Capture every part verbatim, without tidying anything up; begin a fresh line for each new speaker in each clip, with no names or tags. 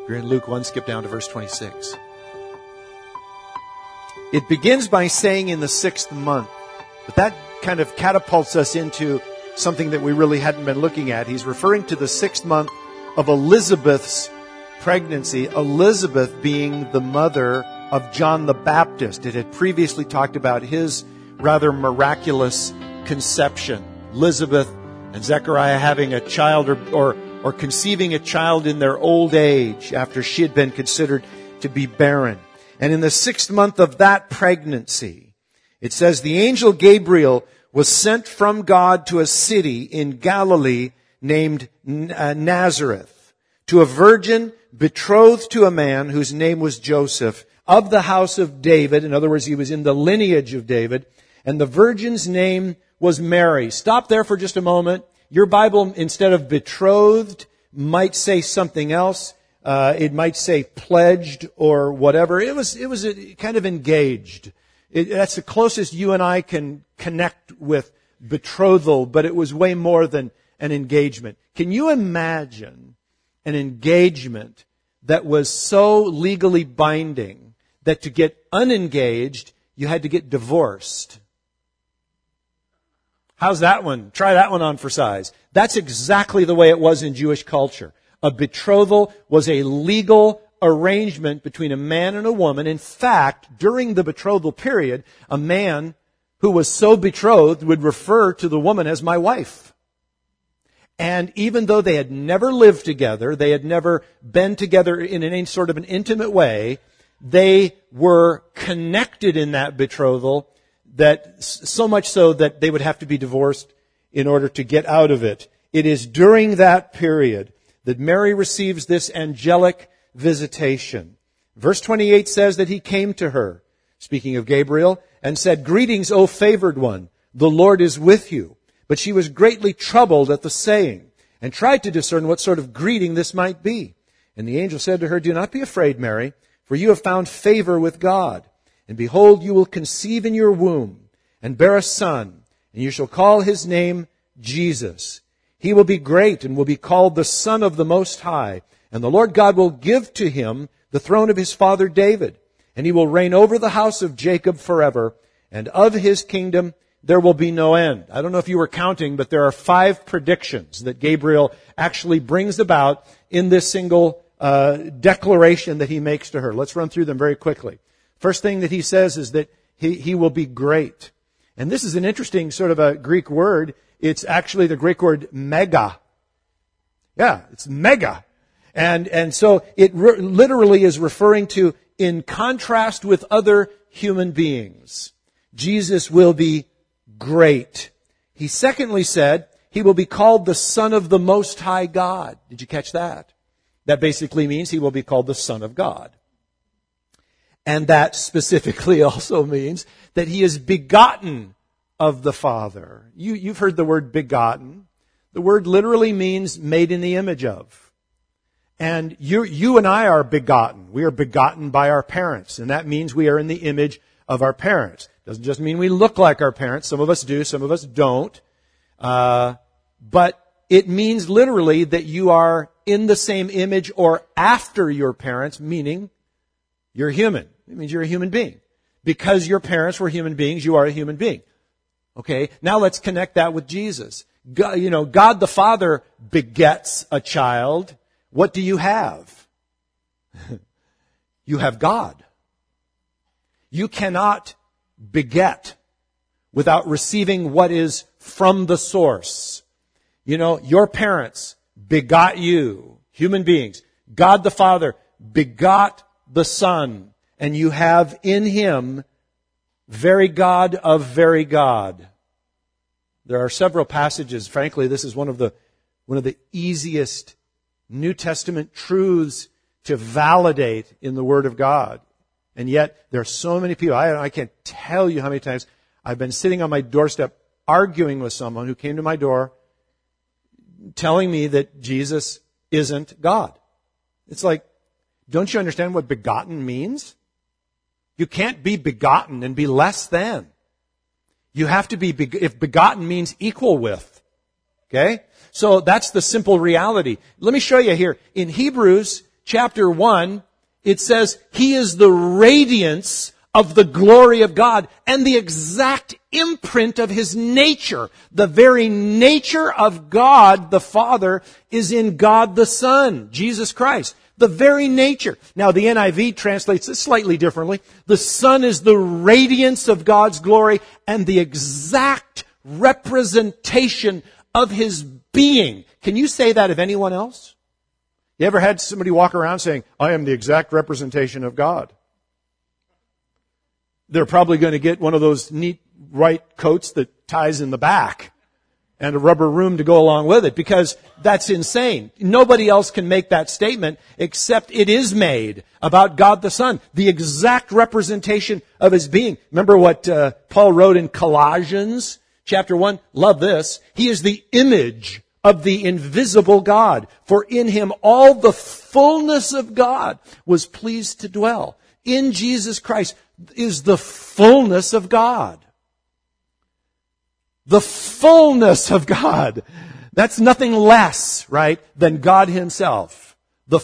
If you're in Luke one, skip down to verse twenty-six. It begins by saying in the sixth month, but that kind of catapults us into something that we really hadn't been looking at. He's referring to the sixth month of Elizabeth's pregnancy, Elizabeth being the mother of John the Baptist. It had previously talked about his rather miraculous conception. Elizabeth and Zechariah having a child or, or, or conceiving a child in their old age after she had been considered to be barren. And in the sixth month of that pregnancy, it says, the angel Gabriel was sent from God to a city in Galilee named Nazareth, to a virgin betrothed to a man whose name was Joseph, of the house of David. In other words, he was in the lineage of David. And the virgin's name was Mary. Stop there for just a moment. Your Bible, instead of betrothed, might say something else. Uh, it might say pledged or whatever. It was, it was a, kind of engaged. It, that's the closest you and I can connect with betrothal, but it was way more than an engagement. Can you imagine an engagement that was so legally binding that to get unengaged, you had to get divorced? How's that one? Try that one on for size. That's exactly the way it was in Jewish culture. A betrothal was a legal arrangement between a man and a woman. In fact, during the betrothal period, a man who was so betrothed would refer to the woman as my wife. And even though they had never lived together, they had never been together in any sort of an intimate way, they were connected in that betrothal, that so much so that they would have to be divorced in order to get out of it. It is during that period that Mary receives this angelic visitation. Verse twenty-eight says that he came to her, speaking of Gabriel, and said, "Greetings, O favored one, the Lord is with you." But she was greatly troubled at the saying, and tried to discern what sort of greeting this might be. And the angel said to her, "Do not be afraid, Mary, for you have found favor with God. And behold, you will conceive in your womb, and bear a son, and you shall call his name Jesus. He will be great, and will be called the Son of the Most High. And the Lord God will give to him the throne of his father David, and he will reign over the house of Jacob forever, and of his kingdom there will be no end." I don't know if you were counting, but there are five predictions that Gabriel actually brings about in this single uh, declaration that he makes to her. Let's run through them very quickly. First thing that he says is that he, he will be great. And this is an interesting sort of a Greek word. It's actually the Greek word mega. Yeah, it's mega. And, and so it re- literally is referring to in contrast with other human beings. Jesus will be great. He secondly said, he will be called the Son of the Most High God. Did you catch that? That basically means he will be called the Son of God. And that specifically also means that he is begotten of the Father. You, you've heard the word begotten. The word literally means made in the image of. And you, you and I are begotten. We are begotten by our parents. And that means we are in the image of our parents. Doesn't just mean we look like our parents. Some of us do, some of us don't. Uh, but it means literally that you are in the same image or after your parents, meaning you're human. It means you're a human being. Because your parents were human beings, you are a human being. Okay, now let's connect that with Jesus. God, you know, God the Father begets a child. What do you have? You have God. You cannot beget without receiving what is from the source. You know, your parents begot you, human beings. God the Father begot the Son, and you have in him very God of very God. There are several passages. Frankly, this is one of the one of the easiest New Testament truths to validate in the Word of God. And yet, there are so many people, I, I can't tell you how many times I've been sitting on my doorstep arguing with someone who came to my door telling me that Jesus isn't God. It's like, don't you understand what begotten means? You can't be begotten and be less than. You have to be, if begotten means equal with. Okay? So that's the simple reality. Let me show you here. In Hebrews chapter one, it says, He is the radiance of the glory of God and the exact imprint of His nature. The very nature of God the Father is in God the Son, Jesus Christ. The very nature. Now the N I V translates it slightly differently. The Son is the radiance of God's glory and the exact representation of His being. Can you say that of anyone else? You ever had somebody walk around saying, I am the exact representation of God? They're probably going to get one of those neat white coats that ties in the back and a rubber room to go along with it, because that's insane. Nobody else can make that statement except it is made about God the Son, the exact representation of His being. Remember what uh, Paul wrote in Colossians chapter one? Love this. He is the image of the invisible God, for in Him all the fullness of God was pleased to dwell. In Jesus Christ is the fullness of God. The fullness of God. That's nothing less, right, than God Himself. The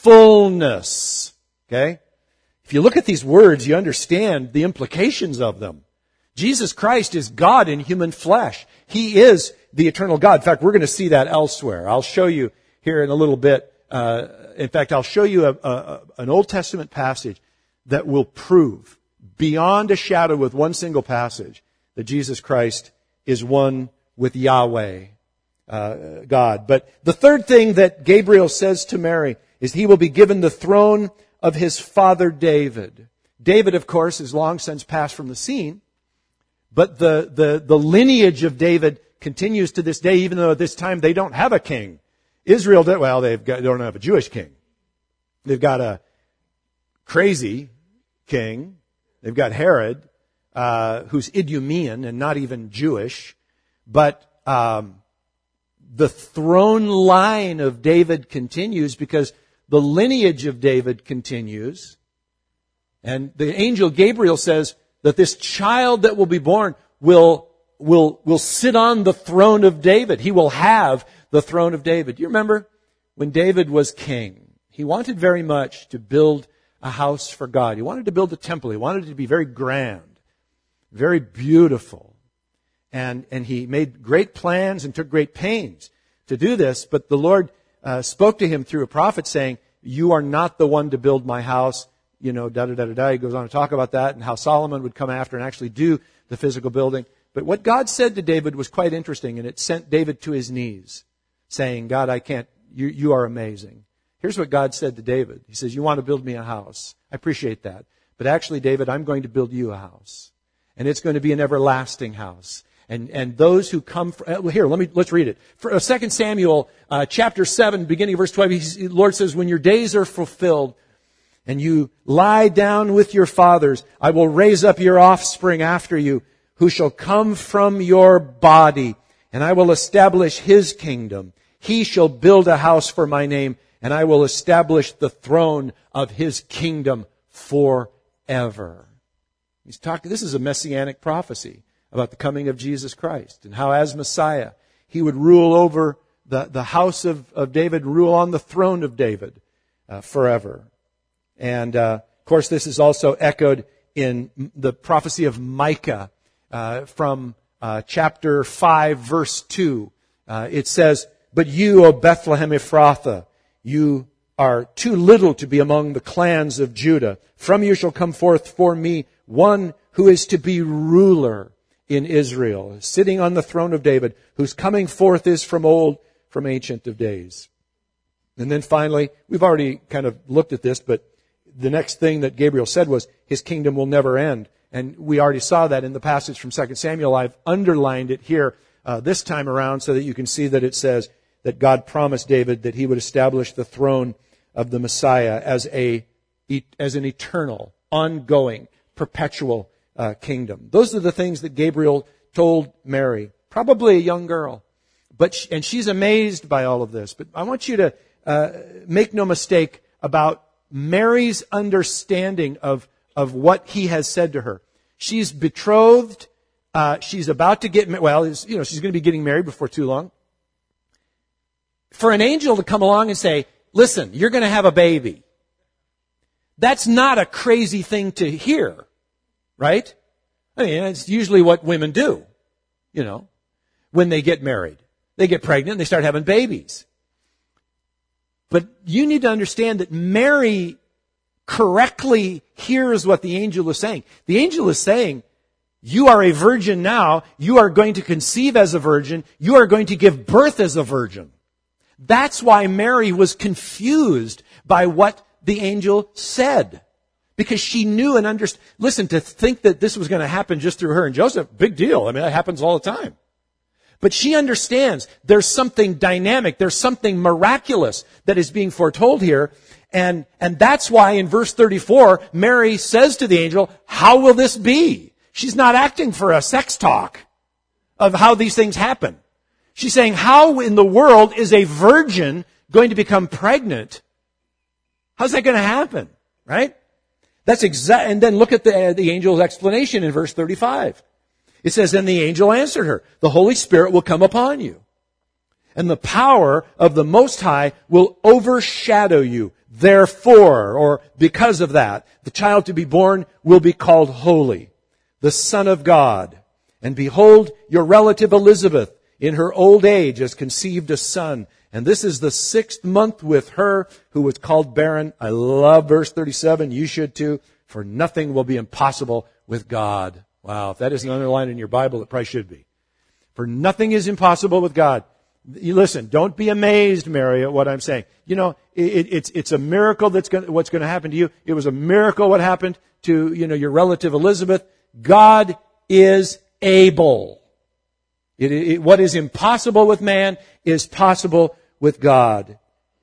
fullness. Okay? If you look at these words, you understand the implications of them. Jesus Christ is God in human flesh. He is the eternal God. In fact, we're going to see that elsewhere. I'll show you here in a little bit. Uh, in fact, I'll show you a, a, an Old Testament passage that will prove beyond a shadow with one single passage that Jesus Christ is one with Yahweh, uh, God. But the third thing that Gabriel says to Mary is He will be given the throne of His father David. David, of course, is long since passed from the scene, but the, the, the lineage of David continues to this day, even though at this time they don't have a king. Israel, well, they've got, they don't have a Jewish king. They've got a crazy king. They've got Herod, uh, who's Idumean and not even Jewish. But um, the throne line of David continues because the lineage of David continues. And the angel Gabriel says that this child that will be born will, will, will sit on the throne of David. He will have the throne of David. Do you remember when David was king? He wanted very much to build a house for God. He wanted to build a temple. He wanted it to be very grand, very beautiful. And, and he made great plans and took great pains to do this. But the Lord uh, spoke to him through a prophet saying, you are not the one to build my house. You know, da da da da da. He goes on to talk about that and how Solomon would come after and actually do the physical building. But what God said to David was quite interesting, and it sent David to his knees, saying, God, I can't, you, you are amazing. Here's what God said to David. He says, you want to build me a house. I appreciate that. But actually, David, I'm going to build you a house. And it's going to be an everlasting house. And, and those who come from, here, let me, let's read it. For uh, Second Samuel, uh, chapter seven, beginning of verse twelve, the Lord says, when your days are fulfilled and you lie down with your fathers, I will raise up your offspring after you, who shall come from your body, and I will establish his kingdom. He shall build a house for my name, and I will establish the throne of his kingdom forever. He's talking, this is a messianic prophecy about the coming of Jesus Christ, and how as Messiah, he would rule over the, the house of, of David, rule on the throne of David uh, forever. And uh, of course, this is also echoed in the prophecy of Micah uh, from uh, chapter five, verse two. Uh, it says, but you, O Bethlehem Ephrathah, you are too little to be among the clans of Judah. From you shall come forth for me one who is to be ruler in Israel, sitting on the throne of David, whose coming forth is from old, from ancient of days. And then finally, we've already kind of looked at this, but the next thing that Gabriel said was, his kingdom will never end. And we already saw that in the passage from Second Samuel. I've underlined it here uh, this time around so that you can see that it says that God promised David that he would establish the throne of the Messiah as a as an eternal, ongoing, perpetual uh, kingdom. Those are the things that Gabriel told Mary, probably a young girl, but she, and she's amazed by all of this. But I want you to uh, make no mistake about Mary's understanding of of what he has said to her. She's betrothed. Uh, she's about to get well. You know, she's going to be getting married before too long. For an angel to come along and say, listen, you're going to have a baby. That's not a crazy thing to hear, right? I mean, it's usually what women do, you know, when they get married. They get pregnant and they start having babies. But you need to understand that Mary correctly hears what the angel is saying. The angel is saying, you are a virgin now. You are going to conceive as a virgin. You are going to give birth as a virgin. That's why Mary was confused by what the angel said. Because she knew and understood. Listen, to think that this was going to happen just through her and Joseph, big deal. I mean, that happens all the time. But she understands there's something dynamic, there's something miraculous that is being foretold here. And, and that's why in verse thirty-four, Mary says to the angel, how will this be? She's not acting for a sex talk of how these things happen. She's saying, how in the world is a virgin going to become pregnant? How's that going to happen? Right? That's exact. And then look at the, uh, the angel's explanation in verse thirty-five. It says, then the angel answered her, the Holy Spirit will come upon you, and the power of the Most High will overshadow you. Therefore, or because of that, the child to be born will be called holy, the Son of God. And behold, your relative Elizabeth, in her old age, has conceived a son. And this is the sixth month with her who was called barren. I love verse thirty-seven. You should too. For nothing will be impossible with God. Wow, if that isn't underlined in your Bible, it probably should be. For nothing is impossible with God. You listen, don't be amazed, Mary, at what I'm saying. You know, it, it's it's a miracle that's going what's going to happen to you. It was a miracle what happened to, you know, your relative Elizabeth. God is able. It, it, what is impossible with man is possible with God.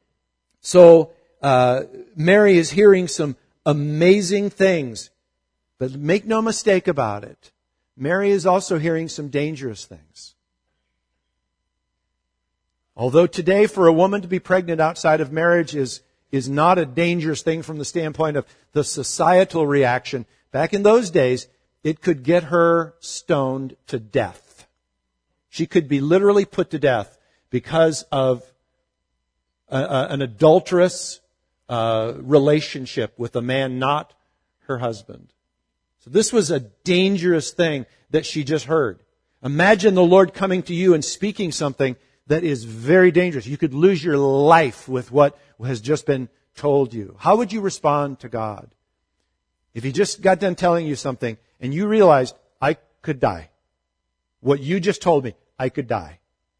So uh, Mary is hearing some amazing things. But make no mistake about it. Mary is also hearing some dangerous things. Although today for a woman to be pregnant outside of marriage is, is not a dangerous thing from the standpoint of the societal reaction, back in those days, it could get her stoned to death. She could be literally put to death because of a, a, an adulterous uh, relationship with a man not her husband. So this was a dangerous thing that she just heard. Imagine the Lord coming to you and speaking something that is very dangerous. You could lose your life with what has just been told you. How would you respond to God? If He just got done telling you something and you realized, I could die. What you just told me, I could die.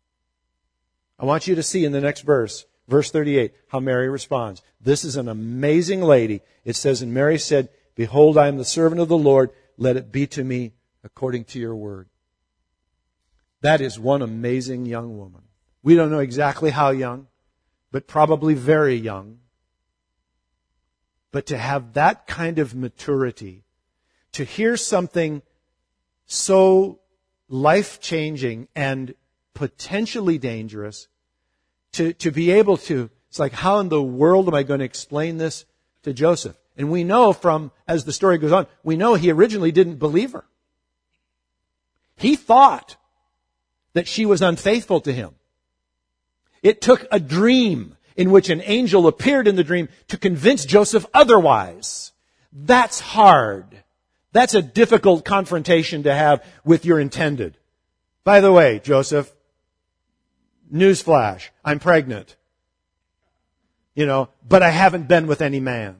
I want you to see in the next verse, verse thirty-eight, how Mary responds. This is an amazing lady. It says, and Mary said, behold, I am the servant of the Lord. Let it be to me according to your word. That is one amazing young woman. We don't know exactly how young, but probably very young. But to have that kind of maturity, to hear something so life-changing and potentially dangerous, to, to be able to, it's like, how in the world am I going to explain this to Joseph? And we know from, as the story goes on, we know he originally didn't believe her. He thought that she was unfaithful to him. It took a dream in which an angel appeared in the dream to convince Joseph otherwise. That's hard. That's a difficult confrontation to have with your intended. By the way, Joseph, newsflash, I'm pregnant. You know, but I haven't been with any man.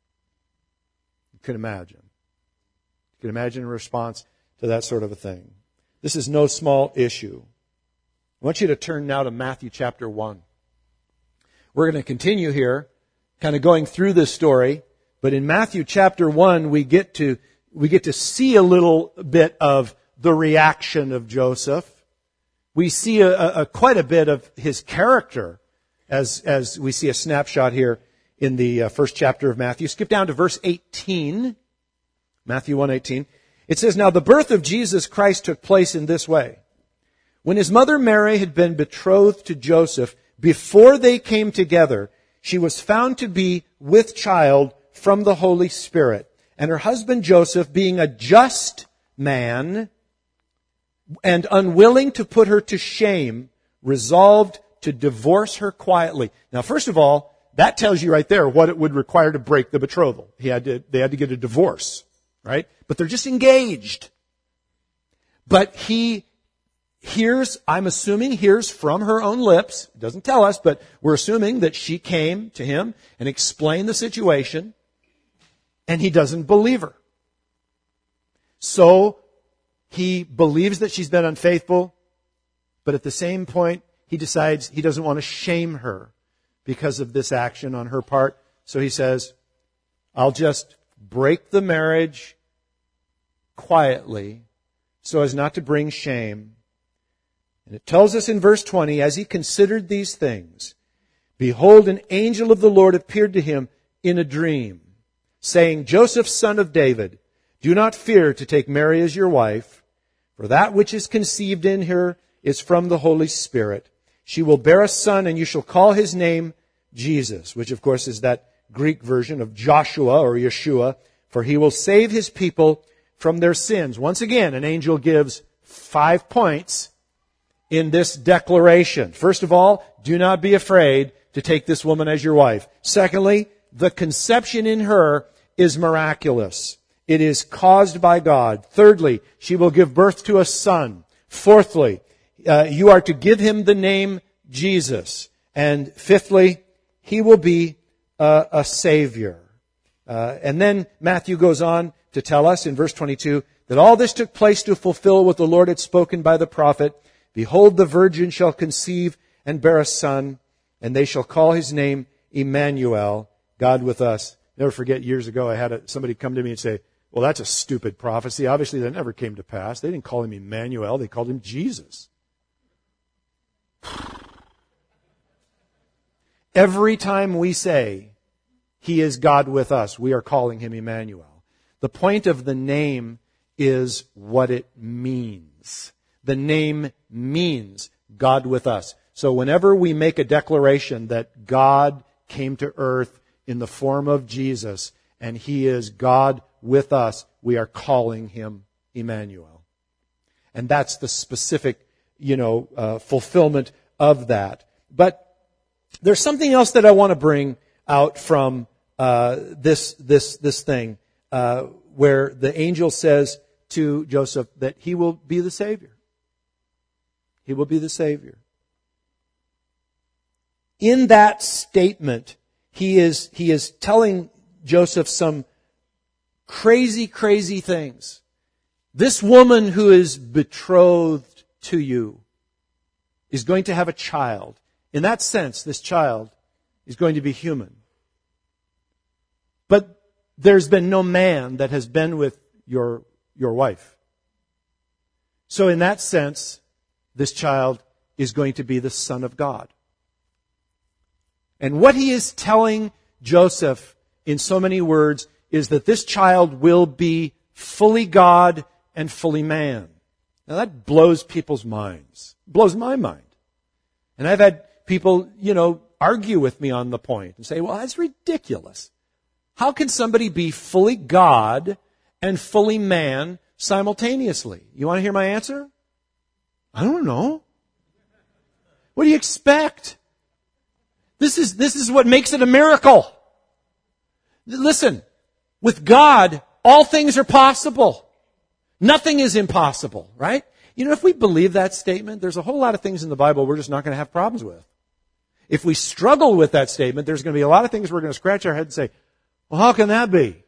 You can imagine. You can imagine a response to that sort of a thing. This is no small issue. I want you to turn now to Matthew chapter one. We're going to continue here, kind of going through this story, but in Matthew chapter one, we get to, we get to see a little bit of the reaction of Joseph. We see a, a, a quite a bit of his character as, as we see a snapshot here in the uh, first chapter of Matthew. Skip down to verse eighteen. Matthew one eighteen. It says, now the birth of Jesus Christ took place in this way. When his mother Mary had been betrothed to Joseph, before they came together, she was found to be with child from the Holy Spirit. And her husband Joseph, being a just man and unwilling to put her to shame, resolved to divorce her quietly. Now, first of all, That tells you right there what it would require to break the betrothal. He had to, they had to get a divorce, right? But they're just engaged. But he hears, I'm assuming hears from her own lips, it doesn't tell us, but we're assuming that she came to him and explained the situation, and he doesn't believe her. So he believes that she's been unfaithful, but at the same point, he decides he doesn't want to shame her because of this action on her part. So he says, I'll just break the marriage quietly so as not to bring shame. And it tells us in verse twenty, as he considered these things, behold, an angel of the Lord appeared to him in a dream, saying, Joseph, son of David, do not fear to take Mary as your wife, for that which is conceived in her is from the Holy Spirit. She will bear a son, and you shall call his name Jesus, which of course is that Greek version of Joshua or Yeshua, for he will save his people from their sins. Once again, an angel gives five points in this declaration. First of all, do not be afraid to take this woman as your wife. Secondly, the conception in her is miraculous. It is caused by God. Thirdly, she will give birth to a son. Fourthly, uh, you are to give him the name Jesus. And fifthly, he will be uh, a Savior. Uh, and then Matthew goes on to tell us in verse twenty-two that all this took place to fulfill what the Lord had spoken by the prophet. Behold, the virgin shall conceive and bear a son, and they shall call his name Emmanuel, God with us. Never forget, years ago I had a, somebody come to me and say, well, that's a stupid prophecy. Obviously, that never came to pass. They didn't call him Emmanuel. They called him Jesus. Every time we say he is God with us, we are calling him Emmanuel. The point of the name is what it means. The name means God with us. So whenever we make a declaration that God came to earth in the form of Jesus and he is God with us, we are calling him Emmanuel. And that's the specific, you know, uh, fulfillment of that. But there's something else that I want to bring out from uh, this this this thing, uh, where the angel says to Joseph that he will be the Savior. He will be the Savior. In that statement, he is he is telling Joseph some crazy, crazy things. This woman who is betrothed to you is going to have a child. In that sense, this child is going to be human. But there's been no man that has been with your, your wife. So in that sense, this child is going to be the Son of God. And what he is telling Joseph in so many words is that this child will be fully God and fully man. Now that blows people's minds. It blows my mind. And I've had people, you know, argue with me on the point and say, well, that's ridiculous. How can somebody be fully God and fully man simultaneously? You want to hear my answer? I don't know. What do you expect? This is, this is what makes it a miracle. Listen, with God, all things are possible. Nothing is impossible, right? You know, if we believe that statement, there's a whole lot of things in the Bible we're just not going to have problems with. If we struggle with that statement, there's going to be a lot of things we're going to scratch our head and say, well, how can that be?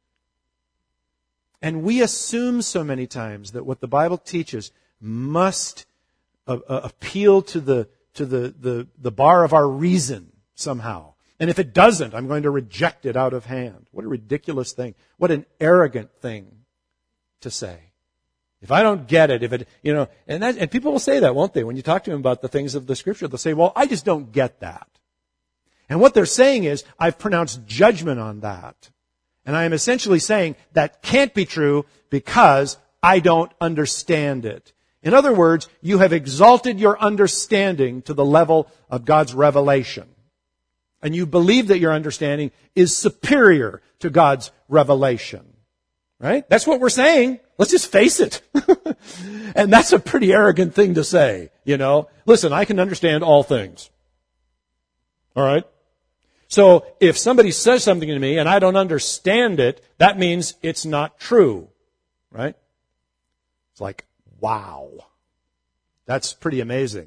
And we assume so many times that what the Bible teaches must uh, uh, appeal to the to the, the, the bar of our reason somehow. And if it doesn't, I'm going to reject it out of hand. What a ridiculous thing. What an arrogant thing to say. If I don't get it, if it, you know, and that, and people will say that, won't they? When you talk to them about the things of the Scripture, they'll say, well, I just don't get that. And what they're saying is, I've pronounced judgment on that. And I am essentially saying that can't be true because I don't understand it. In other words, you have exalted your understanding to the level of God's revelation. And you believe that your understanding is superior to God's revelation. Right? That's what we're saying. Let's just face it. And that's a pretty arrogant thing to say, you know. Listen, I can understand all things. All right? So if somebody says something to me and I don't understand it, that means it's not true. Right? It's like, wow. That's pretty amazing.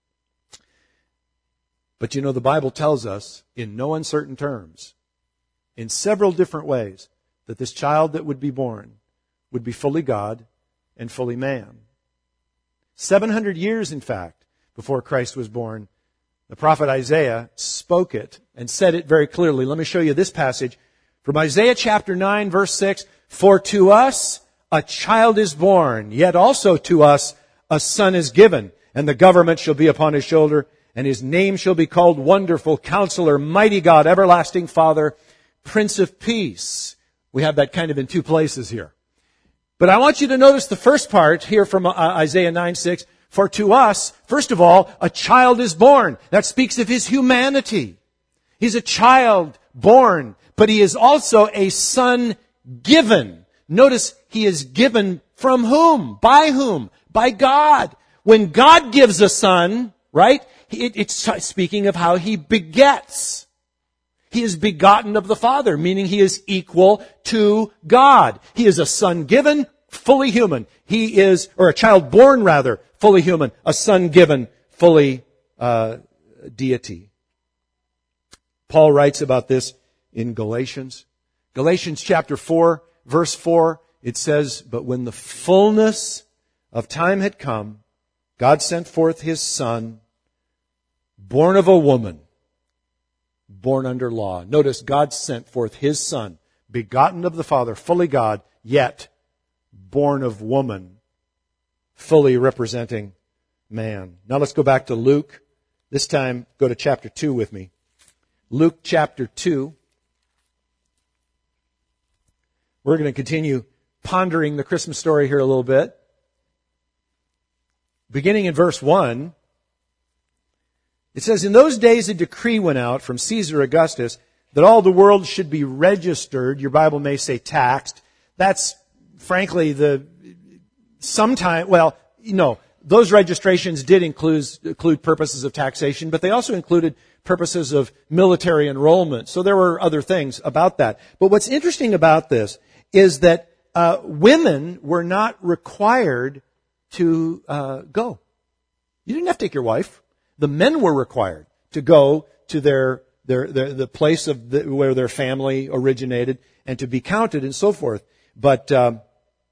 But you know, the Bible tells us in no uncertain terms, in several different ways, that this child that would be born would be fully God and fully man. seven hundred years, in fact, before Christ was born, the prophet Isaiah spoke it and said it very clearly. Let me show you this passage from Isaiah chapter nine, verse six. For to us a child is born, yet also to us a son is given, and the government shall be upon his shoulder, and his name shall be called Wonderful Counselor, Mighty God, Everlasting Father, Prince of Peace. We have that kind of in two places here. But I want you to notice the first part here from Isaiah nine six. For to us, first of all, a child is born. That speaks of his humanity. He's a child born, but he is also a son given. Notice he is given from whom? By whom? By God. When God gives a son, right, it, it's speaking of how he begets. He is begotten of the Father, meaning he is equal to God. He is a son given, fully human. He is, or a child born rather, fully human. A son given, fully uh, deity. Paul writes about this in Galatians. Galatians chapter four, verse four, it says, but when the fullness of time had come, God sent forth his son, born of a woman, born under law. Notice God sent forth his son, begotten of the Father, fully God, yet born of woman, fully representing man. Now let's go back to Luke. This time, go to chapter two with me. Luke chapter two. We're going to continue pondering the Christmas story here a little bit. Beginning in verse one, it says, in those days a decree went out from Caesar Augustus that all the world should be registered. Your Bible may say taxed. That's, frankly, the sometime, well, no, those registrations did include, include purposes of taxation, but they also included purposes of military enrollment. So there were other things about that. But what's interesting about this is that uh, women were not required to uh, go. You didn't have to take your wife. The men were required to go to their, their, their the place of the, where their family originated and to be counted and so forth. But um,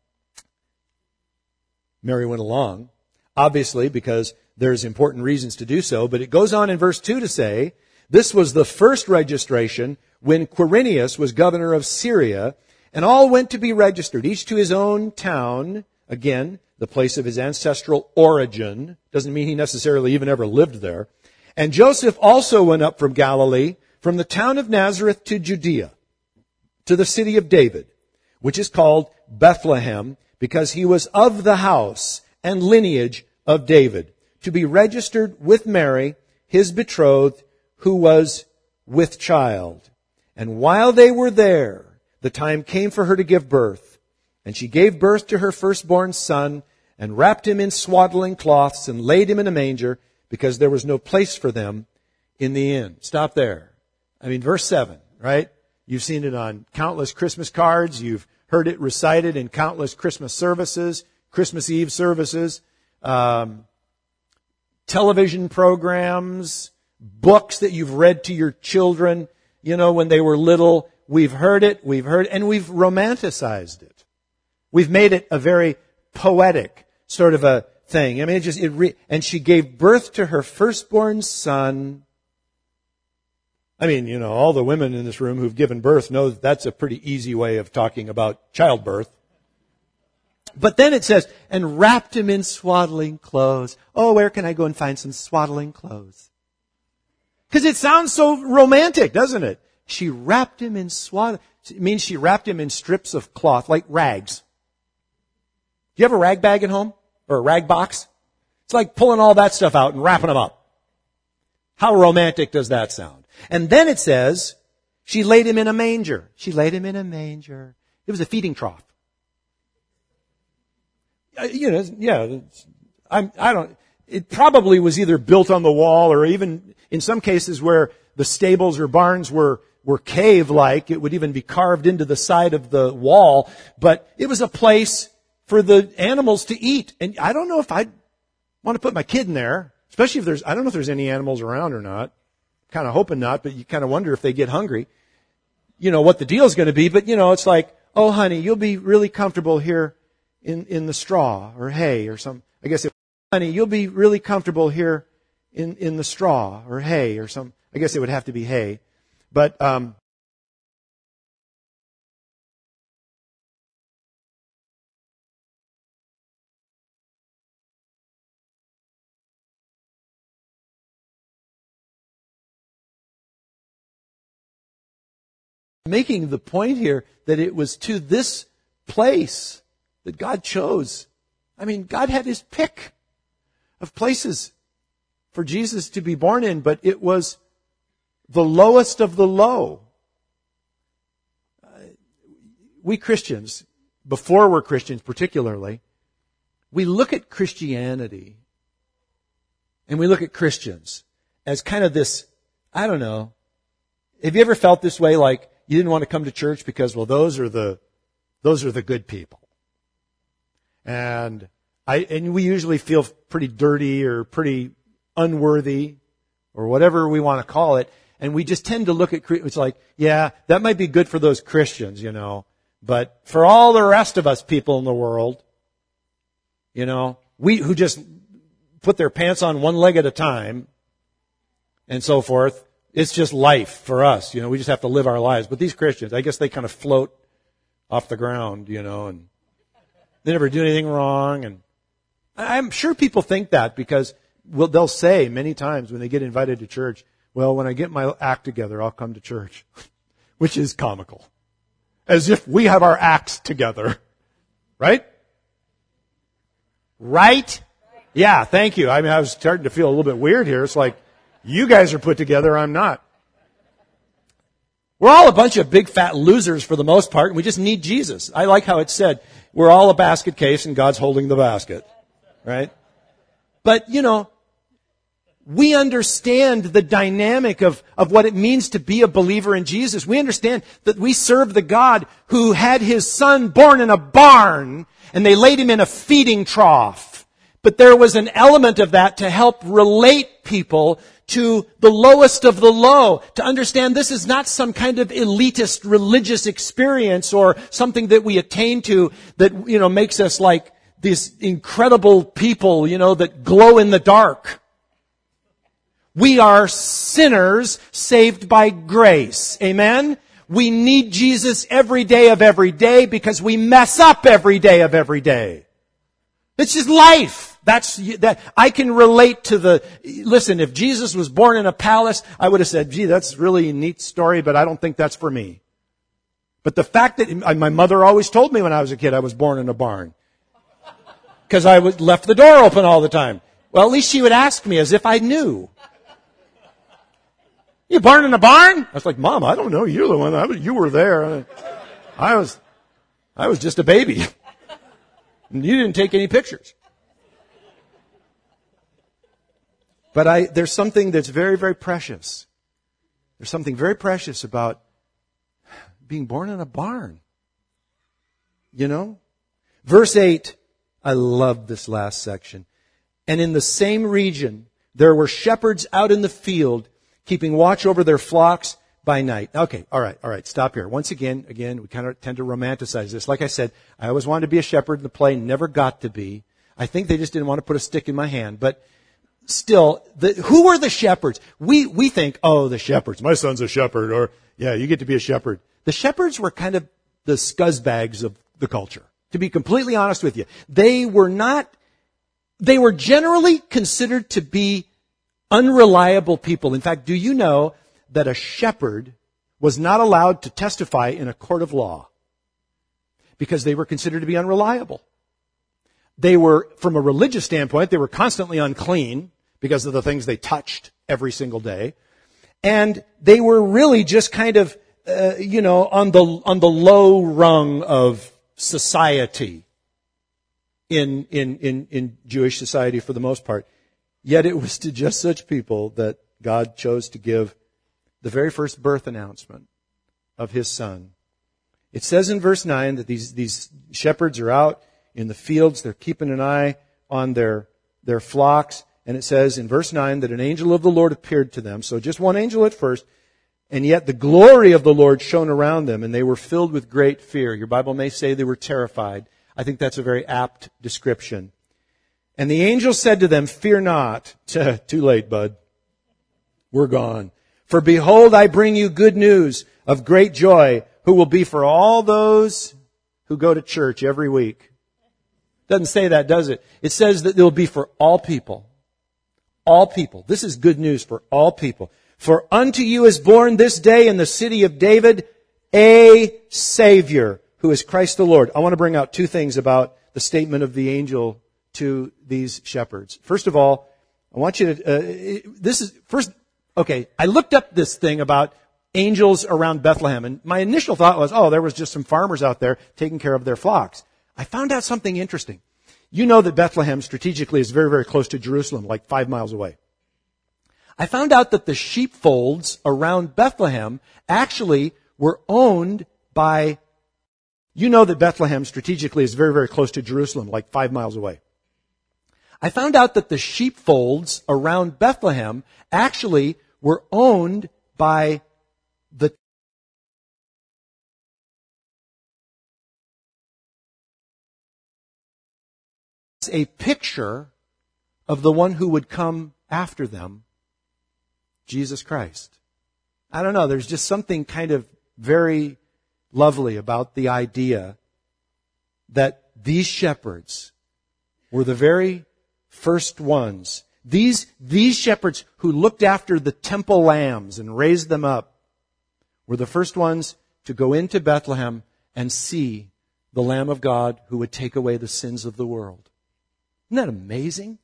Mary went along, obviously, because there's important reasons to do so. But it goes on in verse two to say, this was the first registration when Quirinius was governor of Syria, and all went to be registered, each to his own town. Again, the place of his ancestral origin. Doesn't mean he necessarily even ever lived there. And Joseph also went up from Galilee, from the town of Nazareth to Judea, to the city of David, which is called Bethlehem, because he was of the house and lineage of David, to be registered with Mary, his betrothed, who was with child. And while they were there, the time came for her to give birth. And she gave birth to her firstborn son, and wrapped him in swaddling cloths, and laid him in a manger, because there was no place for them in the inn. Stop there. I mean, verse seven, right? You've seen it on countless Christmas cards. You've heard it recited in countless Christmas services, Christmas Eve services, um, television programs, books that you've read to your children, you know, when they were little. We've heard it, we've heard it, and we've romanticized it. We've made it a very poetic sort of a thing. I mean, it just, it re- and she gave birth to her firstborn son. I mean, you know, all the women in this room who've given birth know that that's a pretty easy way of talking about childbirth. But then it says, and wrapped him in swaddling clothes. Oh, where can I go and find some swaddling clothes? Because it sounds so romantic, doesn't it? She wrapped him in swaddling. It means she wrapped him in strips of cloth, like rags. Do you have a rag bag at home? Or a rag box? It's like pulling all that stuff out and wrapping them up. How romantic does that sound? And then it says, she laid him in a manger. She laid him in a manger. It was a feeding trough. Uh, you know, yeah, I'm, I don't, it probably was either built on the wall or even in some cases where the stables or barns were, were cave-like. It would even be carved into the side of the wall. But it was a place for the animals to eat. And I don't know if I'd want to put my kid in there, especially if there's, I don't know if there's any animals around or not. Kind of hoping not, but you kind of wonder if they get hungry. You know, what the deal's going to be. But, you know, it's like, oh, honey, you'll be really comfortable here in, in the straw or hay or some, I guess it, honey, you'll be really comfortable here in, in the straw or hay or some, I guess it would have to be hay. But, um, making the point here that it was to this place that God chose. I mean, God had his pick of places for Jesus to be born in, but it was the lowest of the low. Uh, we Christians, before we're Christians particularly, we look at Christianity and we look at Christians as kind of this, I don't know, have you ever felt this way, like you didn't want to come to church because, well, those are the, those are the good people. And I, and we usually feel pretty dirty or pretty unworthy or whatever we want to call it. And we just tend to look at, it's like, yeah, that might be good for those Christians, you know, but for all the rest of us people in the world, you know, we, who just put their pants on one leg at a time and so forth, it's just life for us, you know, we just have to live our lives. But these Christians, I guess they kind of float off the ground, you know, and they never do anything wrong. And I'm sure people think that because well, they'll say many times when they get invited to church, well, when I get my act together, I'll come to church, which is comical. As if we have our acts together, right? Right? Yeah, thank you. I mean, I was starting to feel a little bit weird here. It's like, you guys are put together, I'm not. We're all a bunch of big fat losers for the most part, and we just need Jesus. I like how it said, we're all a basket case and God's holding the basket. Right? But, you know, we understand the dynamic of, of what it means to be a believer in Jesus. We understand that we serve the God who had his son born in a barn, and they laid him in a feeding trough. But there was an element of that to help relate people to the lowest of the low, to understand this is not some kind of elitist religious experience or something that we attain to that, you know, makes us like these incredible people, you know, that glow in the dark. We are sinners saved by grace. Amen? We need Jesus every day of every day because we mess up every day of every day. It's just life. That's, that, I can relate to the, listen, if Jesus was born in a palace, I would have said, gee, that's really a neat story, but I don't think that's for me. But the fact that, my mother always told me when I was a kid I was born in a barn. Because I would, left the door open all the time. Well, at least she would ask me as if I knew. You born in a barn? I was like, Mom, I don't know. You're the one. I, you were there. I was, I was just a baby. And you didn't take any pictures. But I, there's something that's very, very precious. There's something very precious about being born in a barn. You know? Verse eight, I love this last section. And in the same region, there were shepherds out in the field, keeping watch over their flocks by night. Okay, all right, all right, stop here. Once again, again, we kind of tend to romanticize this. Like I said, I always wanted to be a shepherd in the play, never got to be. I think they just didn't want to put a stick in my hand. But still, the, who were the shepherds? We, we think, oh, the shepherds. My son's a shepherd, or, yeah, you get to be a shepherd. The shepherds were kind of the scuzzbags of the culture, to be completely honest with you. They were not, they were generally considered to be unreliable people. In fact, do you know that a shepherd was not allowed to testify in a court of law because they were considered to be unreliable? They were, from a religious standpoint, they were constantly unclean because of the things they touched every single day. And they were really just kind of, uh, you know, on the, on the low rung of society in, in, in, in Jewish society for the most part. Yet it was to just such people that God chose to give the very first birth announcement of His Son. It says in verse nine that these, these shepherds are out in the fields. They're keeping an eye on their, their flocks. And it says in verse nine that an angel of the Lord appeared to them. So just one angel at first. And yet the glory of the Lord shone around them, and they were filled with great fear. Your Bible may say they were terrified. I think that's a very apt description. And the angel said to them, "Fear not." Too late, bud. We're gone. "For behold, I bring you good news of great joy, who will be for all those who go to church every week." Doesn't say that, does it? It says that it will be for all people. All people. This is good news for all people. "For unto you is born this day in the city of David a Savior, who is Christ the Lord." I want to bring out two things about the statement of the angel to these shepherds. First of all, I want you to, uh, this is, first, okay, I looked up this thing about angels around Bethlehem, and my initial thought was, oh, there was just some farmers out there taking care of their flocks. I found out something interesting. You know that Bethlehem strategically is very, very close to Jerusalem, like five miles away. I found out that the sheepfolds around Bethlehem actually were owned by, you know that Bethlehem strategically is very, very close to Jerusalem, like five miles away. I found out that the sheepfolds around Bethlehem actually were owned by the a picture of the one who would come after them, Jesus Christ. I don't know, there's just something kind of very lovely about the idea that these shepherds were the very first ones. These, these shepherds who looked after the temple lambs and raised them up were the first ones to go into Bethlehem and see the Lamb of God who would take away the sins of the world. Isn't that amazing?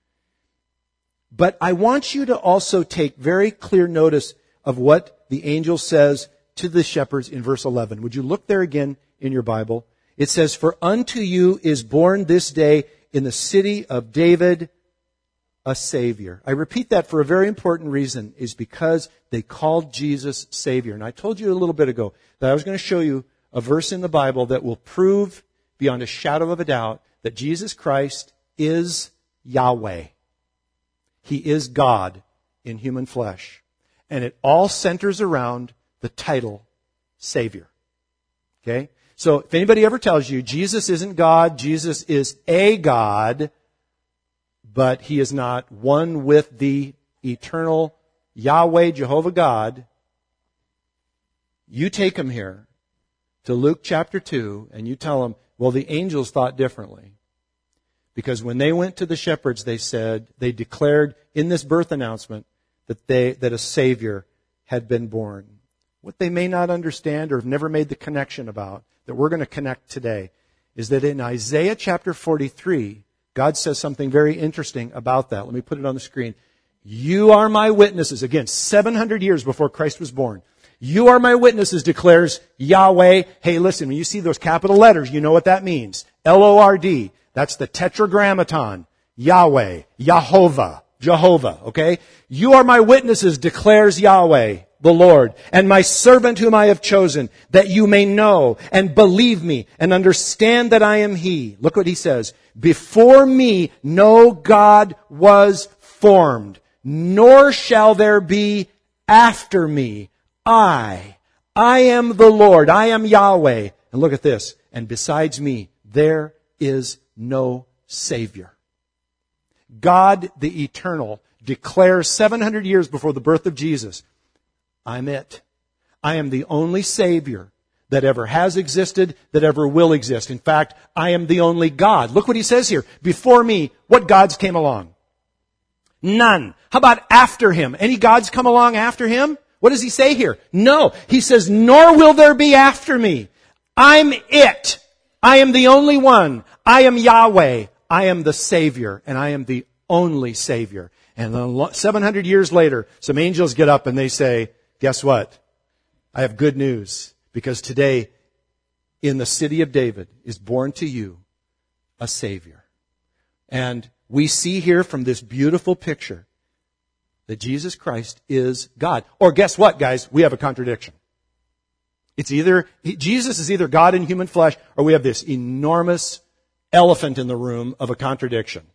But I want you to also take very clear notice of what the angel says to the shepherds in verse eleven. Would you look there again in your Bible? It says, "For unto you is born this day in the city of David a Savior." I repeat that for a very important reason, is because they called Jesus Savior. And I told you a little bit ago that I was going to show you a verse in the Bible that will prove beyond a shadow of a doubt that Jesus Christ is Yahweh. He is God in human flesh. And it all centers around the title Savior. Okay? So if anybody ever tells you Jesus isn't God, Jesus is a God, but He is not one with the eternal Yahweh, Jehovah God, you take him here to Luke chapter two and you tell him, well, the angels thought differently. Because when they went to the shepherds, they said, they declared in this birth announcement that they, that a Savior had been born. What they may not understand or have never made the connection about, that we're going to connect today, is that in Isaiah chapter forty-three, God says something very interesting about that. Let me put it on the screen. "You are my witnesses." Again, seven hundred years before Christ was born. "You are my witnesses," declares Yahweh. Hey, listen, when you see those capital letters, you know what that means. L O R D. That's the tetragrammaton. Yahweh. Yahovah. Jehovah. Okay? "You are my witnesses," declares Yahweh, the Lord, "and my servant whom I have chosen, that you may know and believe me and understand that I am He." Look what He says. "Before me no God was formed, nor shall there be after me. I, I am the Lord, I am Yahweh." And look at this. "And besides me, there is no Savior." God, the eternal, declares seven hundred years before the birth of Jesus, I'm it. I am the only Savior that ever has existed, that ever will exist. In fact, I am the only God. Look what He says here. Before me, what gods came along? None. How about after Him? Any gods come along after Him? What does He say here? No. He says, "Nor will there be after me." I'm it. I am the only one. I am Yahweh. I am the Savior, and I am the only Savior. And then seven hundred years later, some angels get up and they say, guess what? I have good news, because today in the city of David is born to you a Savior. And we see here from this beautiful picture that Jesus Christ is God. Or guess what, guys? We have a contradiction. It's either, Jesus is either God in human flesh, or we have this enormous elephant in the room of a contradiction.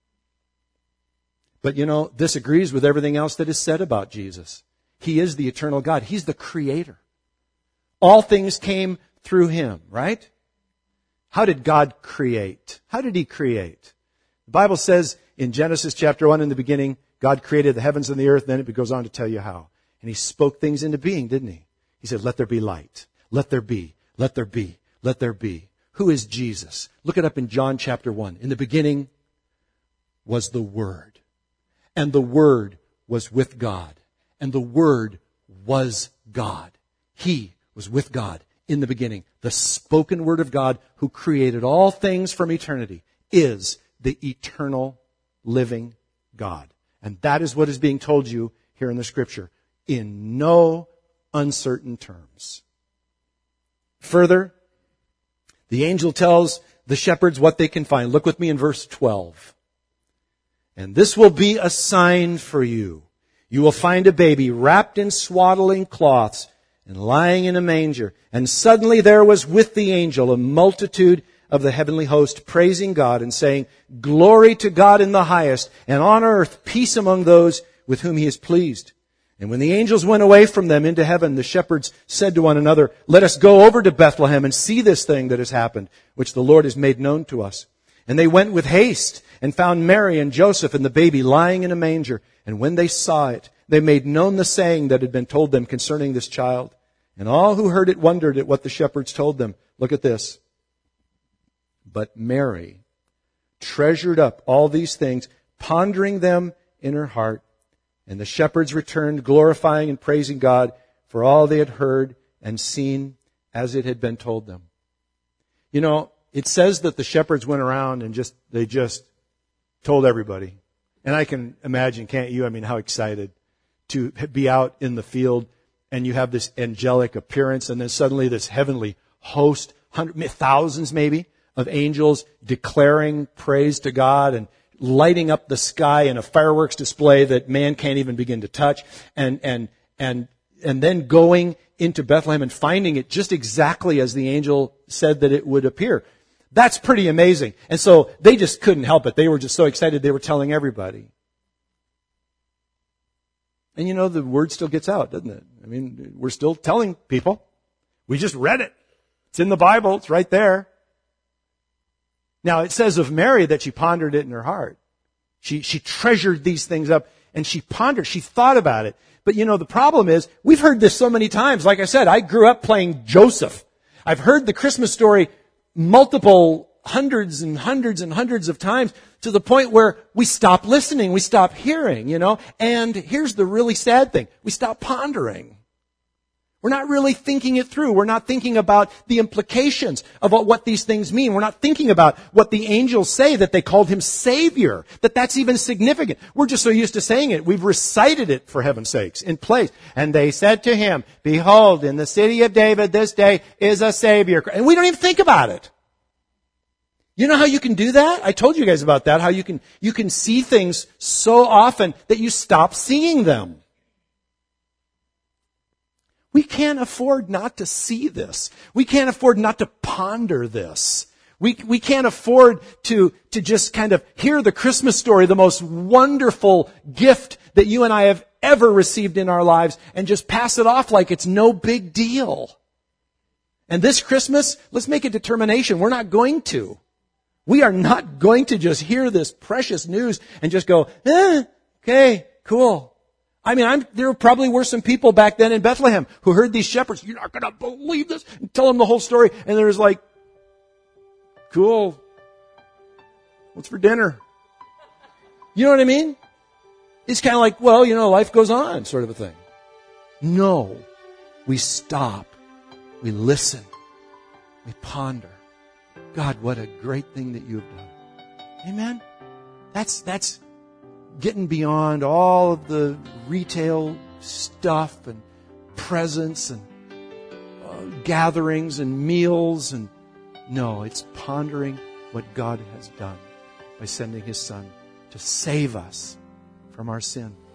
But you know, this agrees with everything else that is said about Jesus. He is the eternal God. He's the creator. All things came through him, right? How did God create? How did he create? The Bible says in Genesis chapter one, in the beginning, God created the heavens and the earth. Then it goes on to tell you how. And he spoke things into being, didn't he? He said, let there be light. Let there be. Let there be. Let there be. Who is Jesus? Look it up in John chapter one. In the beginning was the Word. And the Word was with God. And the Word was God. He was with God in the beginning. The spoken Word of God, who created all things from eternity, is the eternal living God. And that is what is being told you here in the Scripture, in no uncertain terms. Further, the angel tells the shepherds what they can find. Look with me in verse twelve. And this will be a sign for you. You will find a baby wrapped in swaddling cloths and lying in a manger. And suddenly there was with the angel a multitude of the heavenly host, praising God and saying, Glory to God in the highest, and on earth peace among those with whom he is pleased. And when the angels went away from them into heaven, the shepherds said to one another, Let us go over to Bethlehem and see this thing that has happened, which the Lord has made known to us. And they went with haste and found Mary and Joseph and the baby lying in a manger. And when they saw it, they made known the saying that had been told them concerning this child. And all who heard it wondered at what the shepherds told them. Look at this. But Mary treasured up all these things, pondering them in her heart. And the shepherds returned, glorifying and praising God for all they had heard and seen as it had been told them. You know, it says that the shepherds went around and just, they just told everybody. And I can imagine, can't you? I mean, how excited to be out in the field and you have this angelic appearance and then suddenly this heavenly host, hundreds, thousands maybe, of angels declaring praise to God and lighting up the sky in a fireworks display that man can't even begin to touch, and and and and then going into Bethlehem and finding it just exactly as the angel said that it would appear. That's pretty amazing. And so they just couldn't help it. They were just so excited they were telling everybody. And you know, the word still gets out, doesn't it? I mean, we're still telling people. We just read it. It's in the Bible. It's right there. Now, it says of Mary that she pondered it in her heart. She, she treasured these things up and she pondered, she thought about it. But you know, the problem is, we've heard this so many times. Like I said, I grew up playing Joseph. I've heard the Christmas story multiple hundreds and hundreds and hundreds of times to the point where we stop listening, we stop hearing, you know. And here's the really sad thing. We stop pondering. We're not really thinking it through. We're not thinking about the implications of what these things mean. We're not thinking about what the angels say, that they called him Savior, that that's even significant. We're just so used to saying it. We've recited it, for heaven's sakes, in place. And they said to him, Behold, in the city of David this day is a Savior. And we don't even think about it. You know how you can do that? I told you guys about that, how you can, you can see things so often that you stop seeing them. We can't afford not to see this. We can't afford not to ponder this. We, we can't afford to, to just kind of hear the Christmas story, the most wonderful gift that you and I have ever received in our lives, and just pass it off like it's no big deal. And this Christmas, let's make a determination. We're not going to. We are not going to just hear this precious news and just go, eh, okay, cool. I mean, I'm, there probably were some people back then in Bethlehem who heard these shepherds, you're not going to believe this, and tell them the whole story. And there's like, cool. What's for dinner? You know what I mean? It's kind of like, well, you know, life goes on, sort of a thing. No. We stop. We listen. We ponder. God, what a great thing that you have done. Amen? That's, that's, getting beyond all of the retail stuff and presents and uh, gatherings and meals. And no, it's pondering what God has done by sending his Son to save us from our sin.